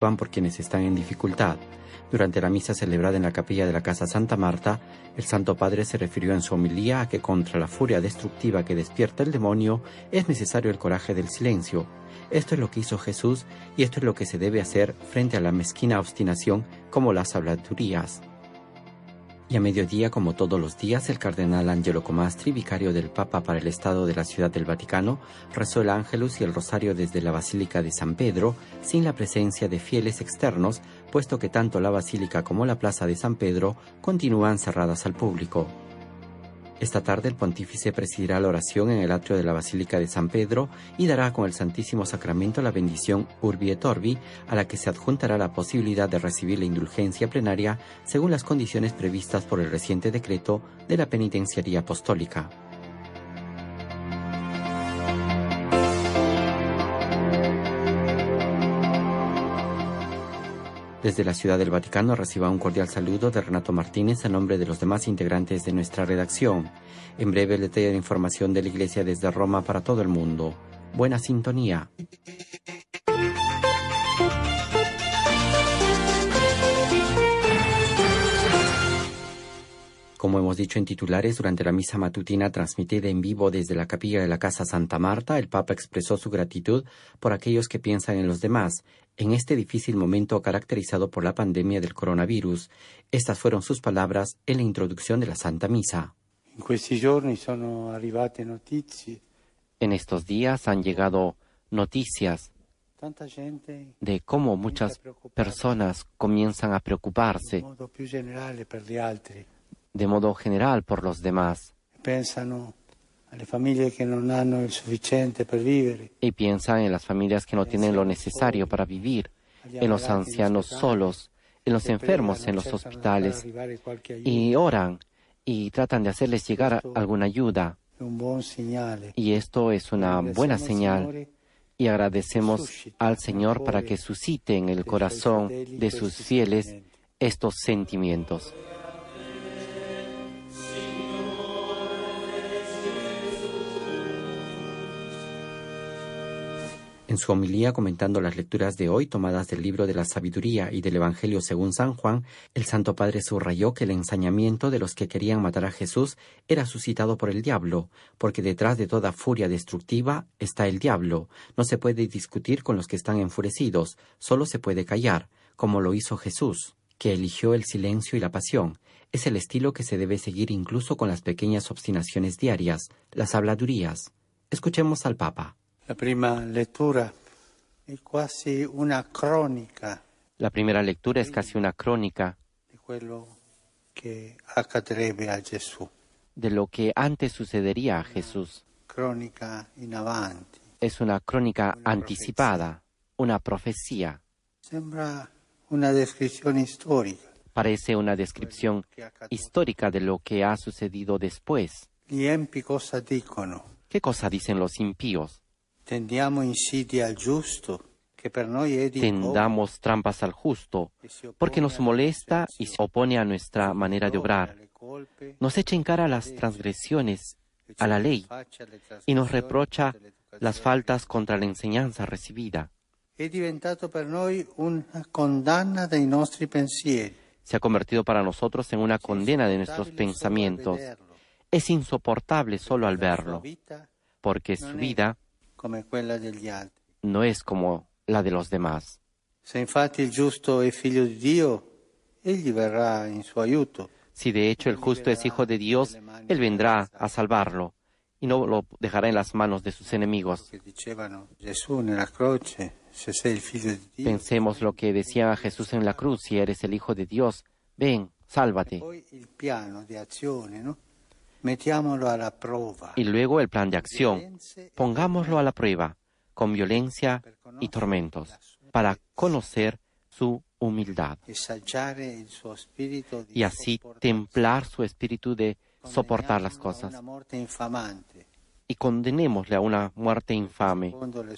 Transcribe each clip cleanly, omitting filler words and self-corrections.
por quienes están en dificultad. Durante la misa celebrada en la capilla de la Casa Santa Marta, el Santo Padre se refirió en su homilía a que contra la furia destructiva que despierta el demonio es necesario el coraje del silencio. Esto es lo que hizo Jesús y esto es lo que se debe hacer frente a la mezquina obstinación como las habladurías. Y a mediodía, como todos los días, el cardenal Angelo Comastri, vicario del Papa para el Estado de la Ciudad del Vaticano, rezó el Ángelus y el Rosario desde la Basílica de San Pedro, sin la presencia de fieles externos, puesto que tanto la Basílica como la Plaza de San Pedro continúan cerradas al público. Esta tarde el pontífice presidirá la oración en el atrio de la Basílica de San Pedro y dará con el Santísimo Sacramento la bendición Urbi et Orbi, a la que se adjuntará la posibilidad de recibir la indulgencia plenaria según las condiciones previstas por el reciente decreto de la Penitenciaría Apostólica. Desde la Ciudad del Vaticano reciba un cordial saludo de Renato Martínez a nombre de los demás integrantes de nuestra redacción. En breve el detalle de información de la Iglesia desde Roma para todo el mundo. Buena sintonía. Como hemos dicho en titulares, durante la misa matutina transmitida en vivo desde la capilla de la Casa Santa Marta, el Papa expresó su gratitud por aquellos que piensan en los demás, en este difícil momento caracterizado por la pandemia del coronavirus. Estas fueron sus palabras en la introducción de la Santa Misa. En estos días han llegado noticias de cómo muchas personas comienzan a preocuparse de modo general por los demás. Y piensan en las familias que no tienen lo necesario para vivir, en los ancianos solos, en los enfermos en los hospitales, y oran y tratan de hacerles llegar alguna ayuda. Y esto es una buena señal. Y agradecemos al Señor para que suscite en el corazón de sus fieles estos sentimientos. En su homilía comentando las lecturas de hoy tomadas del libro de la sabiduría y del Evangelio según San Juan, el Santo Padre subrayó que el ensañamiento de los que querían matar a Jesús era suscitado por el diablo, porque detrás de toda furia destructiva está el diablo. No se puede discutir con los que están enfurecidos, solo se puede callar, como lo hizo Jesús, que eligió el silencio y la pasión. Es el estilo que se debe seguir incluso con las pequeñas obstinaciones diarias, las habladurías. Escuchemos al Papa. La primera lectura es casi una crónica. La primera lectura es casi una crónica de lo que antes sucedería a Jesús. Crónica in avanti. Es una crónica anticipada, una profecía. Sembra una descripción histórica. Parece una descripción histórica de lo que ha sucedido después. Gli empi cosa dicono? ¿Qué cosa dicen los impíos? Tendiamo insidia al giusto, che per noi è di Tendamos trampas al justo, porque nos molesta y se opone a nuestra manera de obrar. Nos echa en cara las transgresiones a la ley y nos reprocha las faltas contra la enseñanza recibida. È diventato per noi una condanna dei nostri pensieri. Se ha convertido para nosotros en una condena de nuestros pensamientos. Es insoportable solo al verlo, porque su vida no es como la de los demás. Se infatti il giusto è figlio di Dio, egli verrà in suo aiuto. Si de hecho el justo es hijo de Dios, Él vendrá a salvarlo y no lo dejará en las manos de sus enemigos. Pensemos lo que decía Jesús en la cruz: si eres el Hijo de Dios, ven, sálvate. Y luego el plan de acción, pongámoslo a la prueba, con violencia y tormentos, para conocer su humildad y así templar su espíritu de soportar las cosas. Y condenémosle a una muerte infame,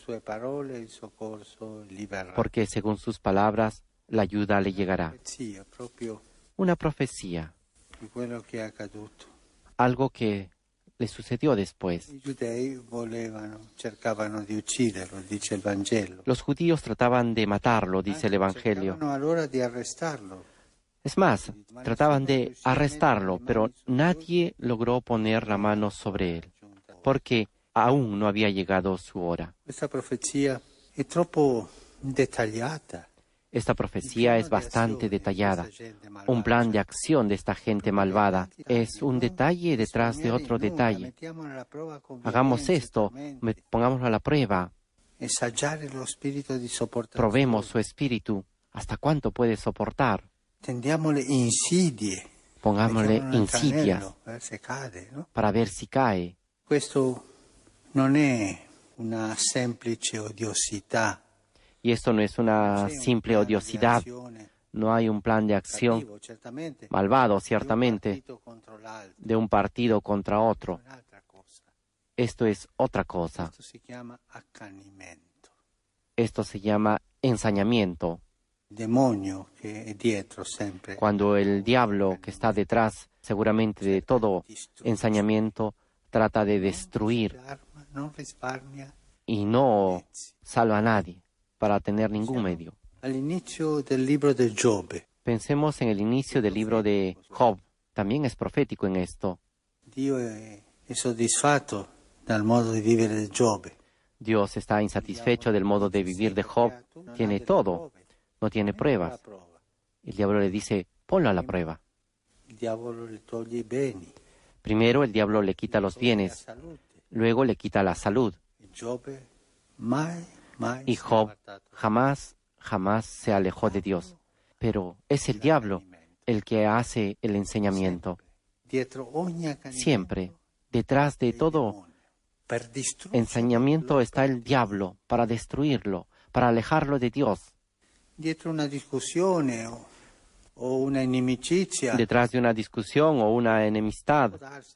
porque según sus palabras la ayuda le llegará. Una profecía, algo que le sucedió después. I giudei cercavano di ucciderlo, dice il Vangelo. Los judíos trataban de matarlo, dice el Evangelio. Cercavano allora di arrestarlo. Es más, trataban de arrestarlo, pero nadie logró poner la mano sobre él, porque aún no había llegado su hora. Questa profezia è troppo dettagliata. Esta profecía es bastante detallada. Un plan de acción de esta gente malvada es un detalle detrás de otro detalle. Hagamos esto, pongámoslo a la prueba, probemos su espíritu. ¿Hasta cuánto puede soportar? Pongámosle insidias para ver si cae. Questo non è una semplice odiosità. Y esto no es una simple odiosidad, no hay un plan de acción malvado, ciertamente, de un partido contra otro. Esto es otra cosa. Esto se llama ensañamiento. Cuando el diablo que está detrás, seguramente de todo ensañamiento, trata de destruir y no salva a nadie para tener ningún medio. Pensemos en el inicio del libro de Job. También es profético en esto. Dios está insatisfecho del modo de vivir de Job. Tiene todo, no tiene pruebas. El diablo le dice, ponlo a la prueba. Primero el diablo le quita los bienes, luego le quita la salud. Y Job jamás se alejó de Dios. Pero es el diablo el que hace el enseñamiento. Siempre, detrás de todo enseñamiento está el diablo para destruirlo, para alejarlo de Dios. Detrás de una discusión o una enemistad,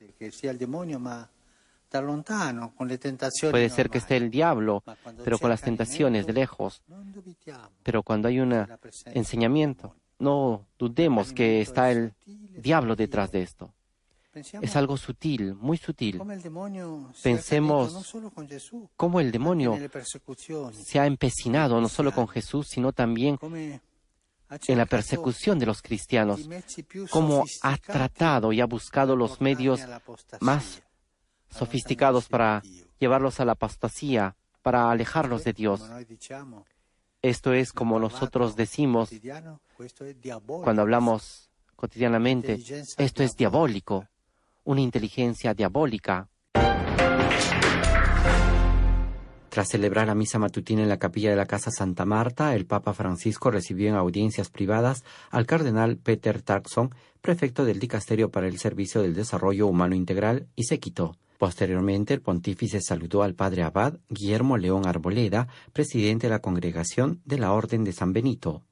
puede ser que esté el diablo, pero con las tentaciones de lejos. Pero cuando hay un enseñamiento, no dudemos que está el diablo detrás de esto. Es algo sutil, muy sutil. Pensemos cómo el demonio se ha empecinado no solo con Jesús, sino también en la persecución de los cristianos, cómo ha tratado y ha buscado los medios más sofisticados para llevarlos a la apostasía, para alejarlos de Dios. Esto es como nosotros decimos cuando hablamos cotidianamente, esto es diabólico, una inteligencia diabólica. Tras celebrar la misa matutina en la capilla de la Casa Santa Marta, el Papa Francisco recibió en audiencias privadas al cardenal Peter Turkson, prefecto del Dicasterio para el Servicio del Desarrollo Humano Integral, y Séquito. Posteriormente, el pontífice saludó al padre abad Guillermo León Arboleda, presidente de la Congregación de la Orden de San Benito.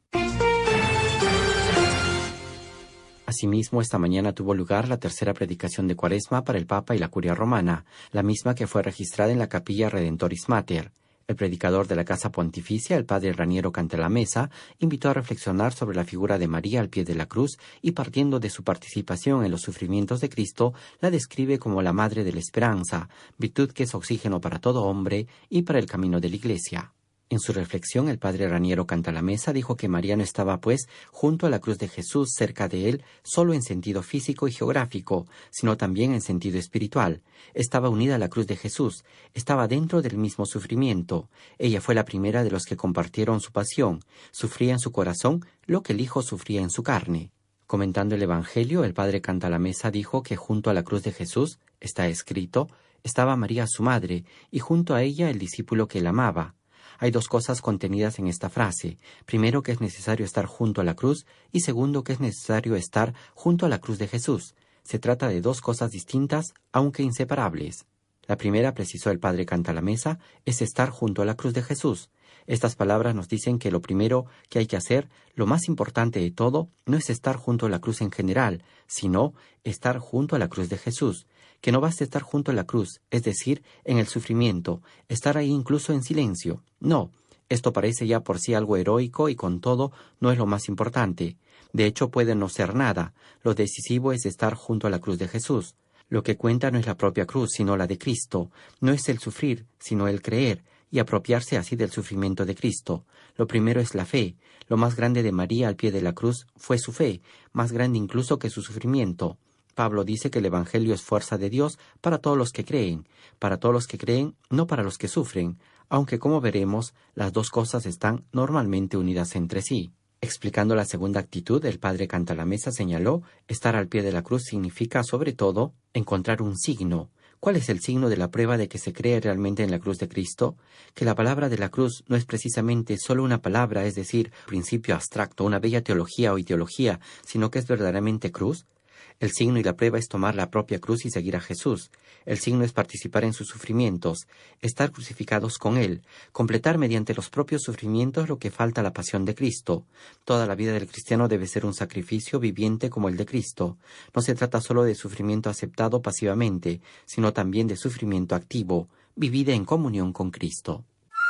Asimismo, esta mañana tuvo lugar la tercera predicación de Cuaresma para el Papa y la Curia Romana, la misma que fue registrada en la Capilla Redentoris Mater. El predicador de la Casa Pontificia, el padre Raniero Cantalamessa, invitó a reflexionar sobre la figura de María al pie de la cruz y, partiendo de su participación en los sufrimientos de Cristo, la describe como la Madre de la Esperanza, virtud que es oxígeno para todo hombre y para el camino de la Iglesia. En su reflexión, el padre Raniero Cantalamessa dijo que María no estaba, pues, junto a la cruz de Jesús, cerca de él, solo en sentido físico y geográfico, sino también en sentido espiritual. Estaba unida a la cruz de Jesús, estaba dentro del mismo sufrimiento. Ella fue la primera de los que compartieron su pasión. Sufría en su corazón lo que el Hijo sufría en su carne. Comentando el Evangelio, el padre Cantalamessa dijo que junto a la cruz de Jesús, está escrito, estaba María su madre, y junto a ella el discípulo que la amaba. Hay dos cosas contenidas en esta frase. Primero, que es necesario estar junto a la cruz, y segundo, que es necesario estar junto a la cruz de Jesús. Se trata de dos cosas distintas, aunque inseparables. La primera, precisó el padre Cantalamessa, es estar junto a la cruz de Jesús. Estas palabras nos dicen que lo primero que hay que hacer, lo más importante de todo, no es estar junto a la cruz en general, sino estar junto a la cruz de Jesús. Que no basta estar junto a la cruz, es decir, en el sufrimiento, estar ahí incluso en silencio. No, esto parece ya por sí algo heroico y con todo no es lo más importante. De hecho, puede no ser nada. Lo decisivo es estar junto a la cruz de Jesús. Lo que cuenta no es la propia cruz, sino la de Cristo. No es el sufrir, sino el creer, y apropiarse así del sufrimiento de Cristo. Lo primero es la fe. Lo más grande de María al pie de la cruz fue su fe, más grande incluso que su sufrimiento. Pablo dice que el Evangelio es fuerza de Dios para todos los que creen, no para los que sufren, aunque como veremos, las dos cosas están normalmente unidas entre sí. Explicando la segunda actitud, el padre Cantalamessa señaló, estar al pie de la cruz significa, sobre todo, encontrar un signo. ¿Cuál es el signo de la prueba de que se cree realmente en la cruz de Cristo? Que la palabra de la cruz no es precisamente solo una palabra, es decir, principio abstracto, una bella teología o ideología, sino que es verdaderamente cruz. El signo y la prueba es tomar la propia cruz y seguir a Jesús. El signo es participar en sus sufrimientos, estar crucificados con Él, completar mediante los propios sufrimientos lo que falta a la pasión de Cristo. Toda la vida del cristiano debe ser un sacrificio viviente como el de Cristo. No se trata solo de sufrimiento aceptado pasivamente, sino también de sufrimiento activo, vivida en comunión con Cristo.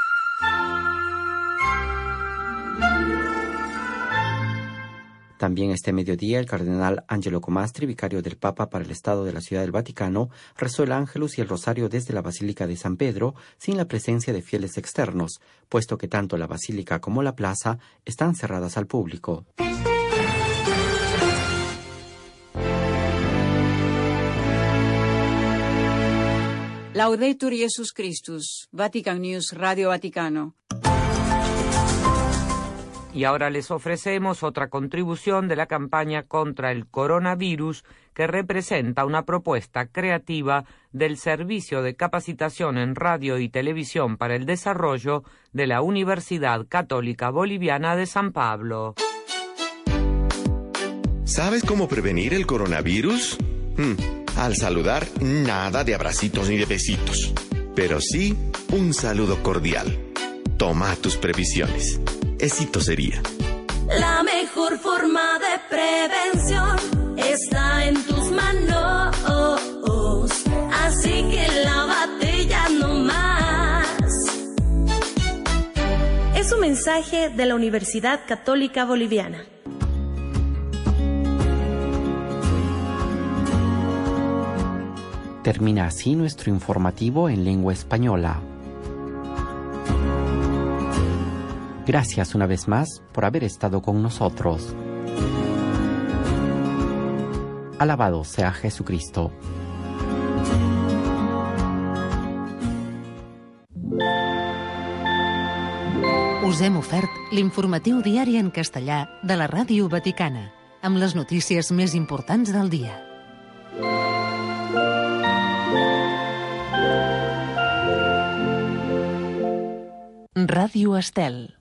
También este mediodía el cardenal Angelo Comastri, vicario del Papa para el Estado de la Ciudad del Vaticano, rezó el Ángelus y el Rosario desde la Basílica de San Pedro sin la presencia de fieles externos, puesto que tanto la Basílica como la plaza están cerradas al público. Laudetur Jesus Christus, Vatican News, Radio Vaticano. Y ahora les ofrecemos otra contribución de la campaña contra el coronavirus que representa una propuesta creativa del Servicio de Capacitación en Radio y Televisión para el Desarrollo de la Universidad Católica Boliviana de San Pablo. ¿Sabes cómo prevenir el coronavirus? Al saludar, nada de abracitos ni de besitos, pero sí un saludo cordial. Toma tus previsiones. Éxito sería. La mejor forma de prevención está en tus manos, así que lávate ya no más. Es un mensaje de la Universidad Católica Boliviana. Termina así nuestro informativo en lengua española. Gracias una vez más por haber estado con nosotros. Alabado sea Jesucristo. Us hem ofert l'informatiu diari en castellà de la Ràdio Vaticana, amb les notícies més importants del dia. Ràdio Estel.